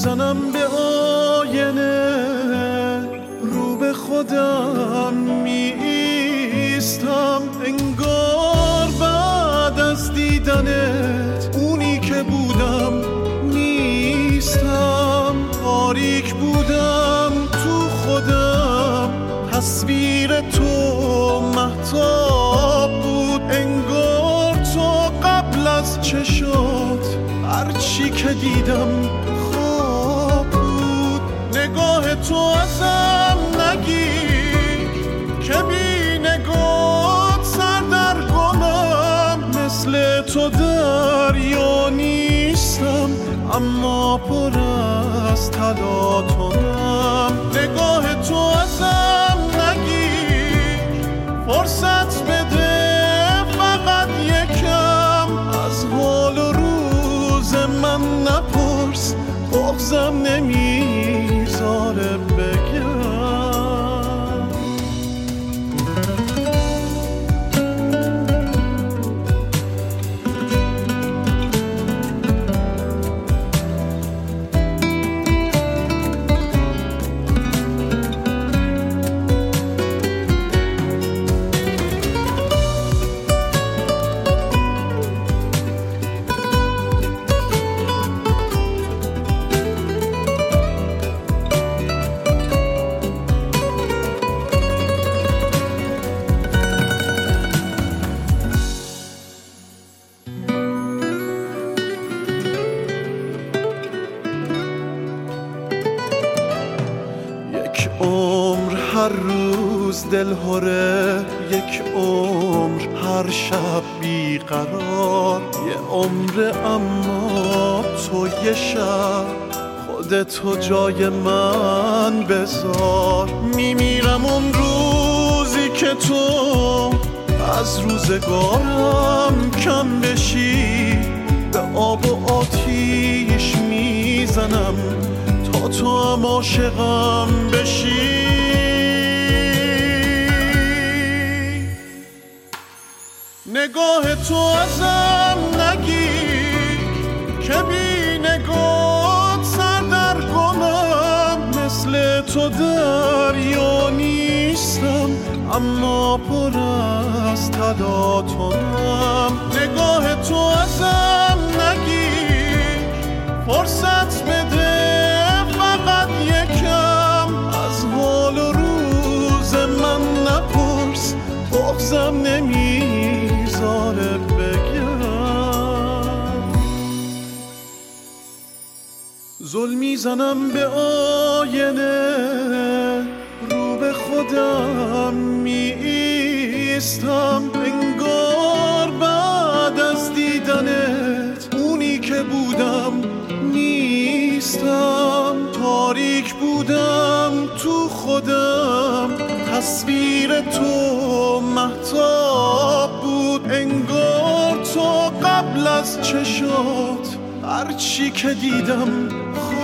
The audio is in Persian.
میزنم به آینه، رو به خودم میایستم، انگار بعد از دیدنت اونی که بودم نیستم. تاریک بودم تو خودم، تصویر تو مهتاب بود، انگار تو قبل از چشات هرچی که دیدم خواب بود. نگاه تو ازم نگیر که بی نگات سردرگمم، مثل تو دریا نیستم اما پر از تلاطمم. نگاه تو ازم نگیر، فرصت بده فقط یکم، از حال و روز من نپرس، بغضم نمیذاره بگم. هر روز دلهره، یک عمر هر شب بیقرار، یه عمر اما تو یه شب خودتو جای من بذار. میمیرم اون روزی که تو از روزگارم کم بشی، به آب و آتیش میزنم تا تو هم عاشقم بشی. نگاه تو ازم نگیر که بی نگات سردرگمم، مثل تو دریا نیستم اما پر از تلاطمم. نگاه تو ازم نگیر، فرصت بده فقط یکم، از حال و روز من نپرس، بغضم نمیذاره بگم. زل میزنم به آینه، رو به خودم میایستم، انگار بعد از دیدنت اونی که بودم نیستم. تاریک بودم تو خودم، تصویر تو مهتاب بود، انگار تو قبل از چشات هرچی که دیدم